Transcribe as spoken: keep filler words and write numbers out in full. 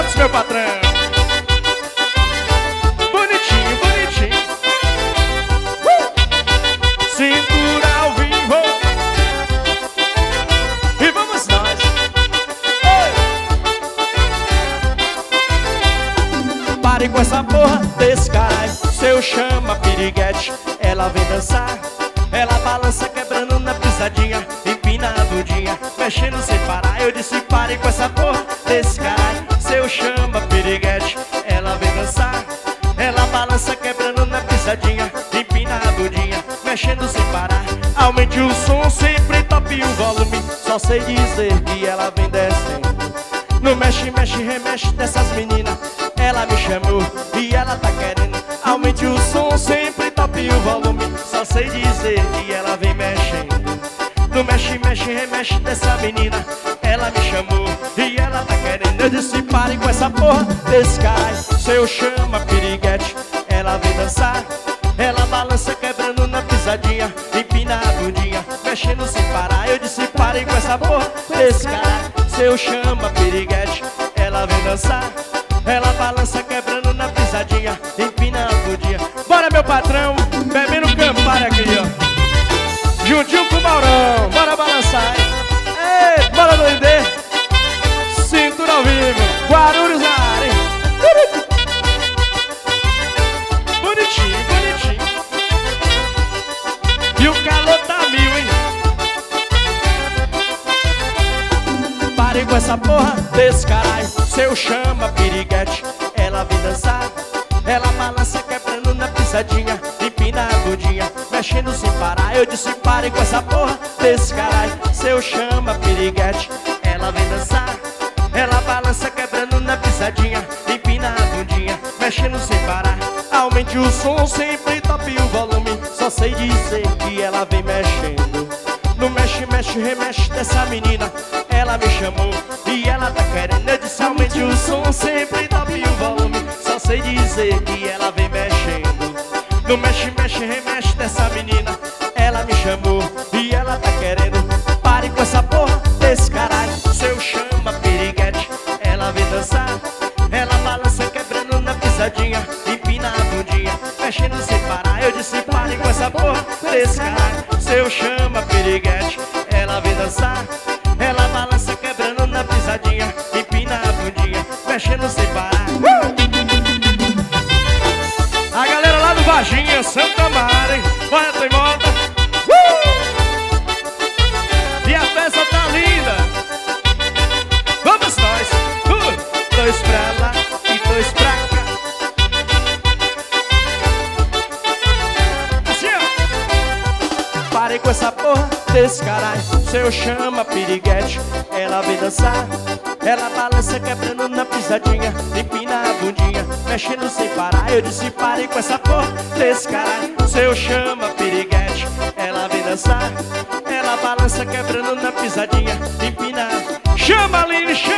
Santos, meu patrão. Bonitinho, bonitinho. uh! Cintura ao vivo. E vamos nós. Oi. Pare com essa porra desse caralho. Seu chama piriguete, ela vem dançar. Ela balança quebrando na pisadinha, empina a bundinha, mexendo sem parar. Eu disse pare com essa porra desse caralho. Seu chama piriguete, ela vem dançar. Ela balança quebrando na pisadinha, empina a bundinha, mexendo sem parar. Aumente o som, sempre top o volume. Só sei dizer que ela vem descendo. No mexe, mexe, remexe dessas meninas. Ela me chamou e ela tá querendo. Aumente o som, sempre top o volume. Só sei dizer que ela vem mexendo. No mexe, mexe, remexe dessa menina. Ela me chamou e ela tá querendo. Eu disse pare com essa porra desse caralho. Seu chama piriguete, ela vem dançar. Ela balança quebrando na pisadinha, empina a bundinha, mexendo sem parar. Eu disse pare com essa porra desse caralho. Seu chama piriguete, ela vem dançar. Ela balança quebrando na pisadinha, empina a bundinha. Bora meu patrão, bebendo Campari aqui, ó. Juntinho com o Maurão, bora balançar. Ei, bora doider. Cintura ao vivo, Guarulhos na área. Bonitinho, bonitinho. E o calor tá mil, hein? Pare com essa porra desse caralho. Seu chama piriguete, ela vem dançar. Ela balança quebrando na pisadinha, empina a bundinha, mexendo sem parar. Eu disse pare com essa porra desse caralho. Seu chama piriguete, ela vem dançar. Ela balança quebrando na pisadinha, empina a bundinha, mexendo sem parar. Aumente o som, sempre top o volume. Só sei dizer que ela vem mexendo. No mexe, mexe, remexe dessa menina. Ela me chamou e ela tá querendo. Eu disse aumente o som, sempre top o volume. Só sei dizer que ela vem mexendo. No mexe, mexe, remexe dessa menina. Ela me chamou e ela tá querendo. Pare com essa porra desse caralho. Seu chama piriguete, ela vem dançar. Ela balança quebrando na pisadinha, empina a bundinha, mexendo sem parar. Eu disse pare com essa porra desse caralho. Seu chama piriguete, ela vem dançar. Ela balança quebrando na pisadinha, empina a bundinha, mexendo sem parar. uh! A galera lá do Varginha, Santa Mara, hein? Bora, tem moda. uh! E a festa tá linda. Vamos nós. uh! Dois pra lá e dois pra cá. Assim, ó. Pare com essa porra desse caralho. Seu chama piriguete, ela vem dançar. Ela balança quebrando na pisadinha, empina a bundinha, mexendo sem parar. Eu disse pare com essa porra desse caralho. Seu chama piriguete, ela vem dançar. Ela balança quebrando na pisadinha, empina. Chama, Aline, chama.